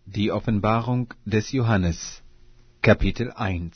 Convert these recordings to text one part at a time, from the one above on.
Die Offenbarung des Johannes, Kapitel 1.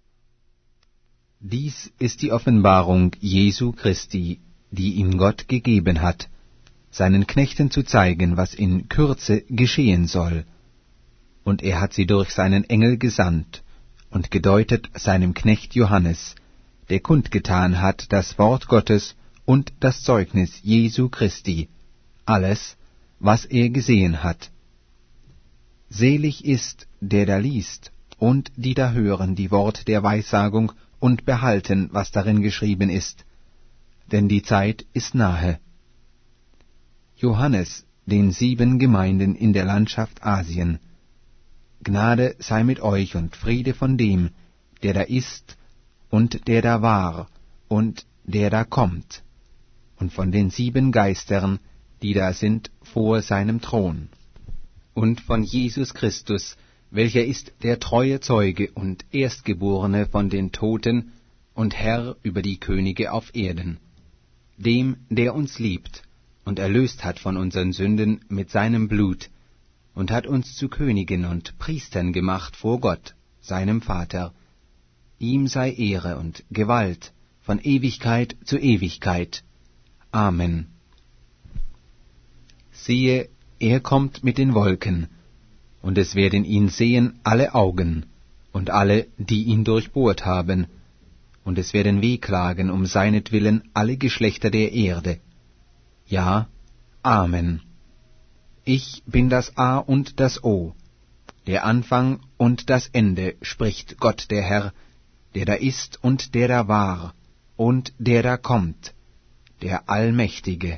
Dies ist die Offenbarung Jesu Christi, die ihm Gott gegeben hat, seinen Knechten zu zeigen, was in Kürze geschehen soll. Und er hat sie durch seinen Engel gesandt und gedeutet seinem Knecht Johannes, der kundgetan hat das Wort Gottes und das Zeugnis Jesu Christi, alles, was er gesehen hat. Selig ist, der da liest, und die da hören die Wort der Weissagung und behalten, was darin geschrieben ist, denn die Zeit ist nahe. Johannes, den 7 Gemeinden in der Landschaft Asien. Gnade sei mit euch und Friede von dem, der da ist und der da war und der da kommt, und von den 7 Geistern, die da sind vor seinem Thron. Und von Jesus Christus, welcher ist der treue Zeuge und Erstgeborene von den Toten und Herr über die Könige auf Erden, dem, der uns liebt und erlöst hat von unseren Sünden mit seinem Blut und hat uns zu Königen und Priestern gemacht vor Gott, seinem Vater. Ihm sei Ehre und Gewalt von Ewigkeit zu Ewigkeit. Amen. Siehe, er kommt mit den Wolken, und es werden ihn sehen alle Augen, und alle, die ihn durchbohrt haben, und es werden wehklagen um seinetwillen alle Geschlechter der Erde. Ja, Amen. Ich bin das A und das O, der Anfang und das Ende, spricht Gott der Herr, der da ist und der da war, und der da kommt, der Allmächtige.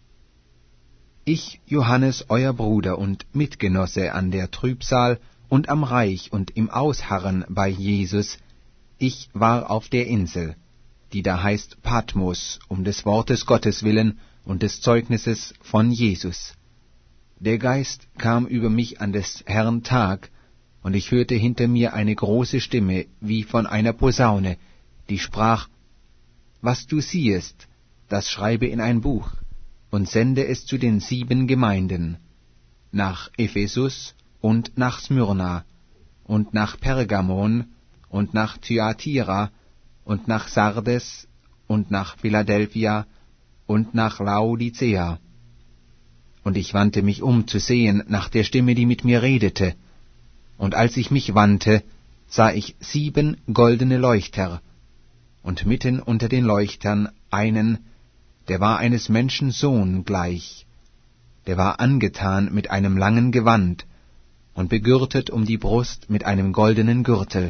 Ich, Johannes, euer Bruder und Mitgenosse an der Trübsal und am Reich und im Ausharren bei Jesus, ich war auf der Insel, die da heißt Patmos, um des Wortes Gottes willen und des Zeugnisses von Jesus. Der Geist kam über mich an des Herrn Tag, und ich hörte hinter mir eine große Stimme, wie von einer Posaune, die sprach: Was du siehest, das schreibe in ein Buch, und sende es zu den 7 Gemeinden, nach Ephesus und nach Smyrna, und nach Pergamon, und nach Thyatira, und nach Sardes, und nach Philadelphia, und nach Laodicea. Und ich wandte mich um zu sehen nach der Stimme, die mit mir redete. Und als ich mich wandte, sah ich 7 goldene Leuchter, und mitten unter den Leuchtern einen, der war eines Menschen Sohn gleich. Der war angetan mit einem langen Gewand und begürtet um die Brust mit einem goldenen Gürtel.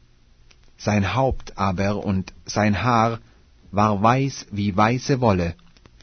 Sein Haupt aber und sein Haar war weiß wie weiße Wolle,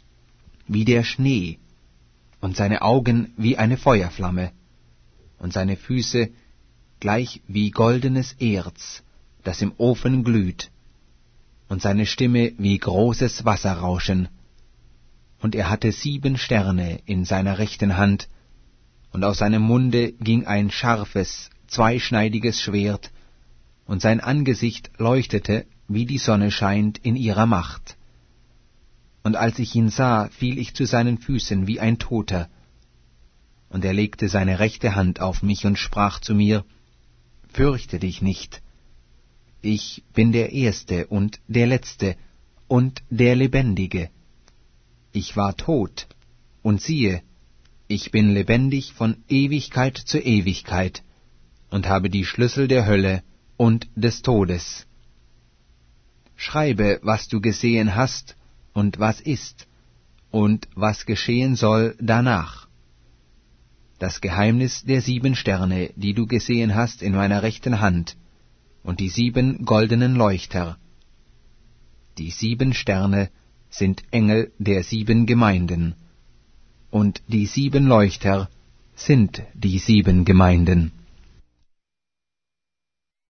wie der Schnee, und seine Augen wie eine Feuerflamme, und seine Füße gleich wie goldenes Erz, das im Ofen glüht, und seine Stimme wie großes Wasserrauschen. Und er hatte 7 Sterne in seiner rechten Hand, und aus seinem Munde ging ein scharfes, zweischneidiges Schwert, und sein Angesicht leuchtete, wie die Sonne scheint in ihrer Macht. Und als ich ihn sah, fiel ich zu seinen Füßen wie ein Toter. Und er legte seine rechte Hand auf mich und sprach zu mir: Fürchte dich nicht. Ich bin der Erste und der Letzte und der Lebendige. Ich war tot, und siehe, ich bin lebendig von Ewigkeit zu Ewigkeit und habe die Schlüssel der Hölle und des Todes. Schreibe, was du gesehen hast und was ist und was geschehen soll danach. Das Geheimnis der 7 Sterne, die du gesehen hast in meiner rechten Hand, und die 7 goldenen Leuchter. Die 7 Sterne sind Engel der 7 Gemeinden, und die 7 Leuchter sind die 7 Gemeinden.